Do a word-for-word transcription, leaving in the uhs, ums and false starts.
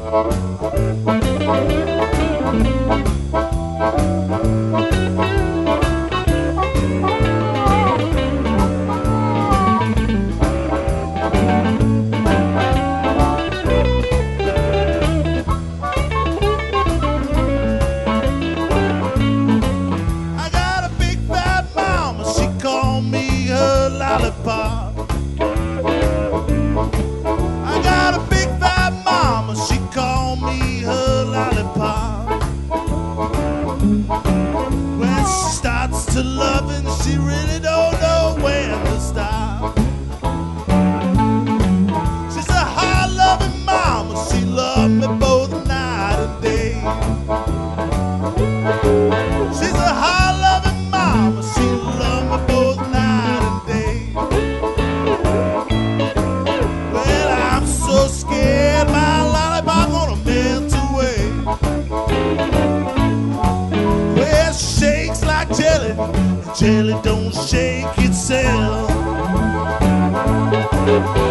lollipop. I got a big fat mama, she called me her lollipop. When she starts to loving, she really don't know when to stop. She's a hard-loving mama, she loved me both night and day. She's a hard-loving mama, she loved me both night and day. Well, I'm so scared my lollipop gonna melt away. Well, she shakes like jelly, and jelly don't shake itself.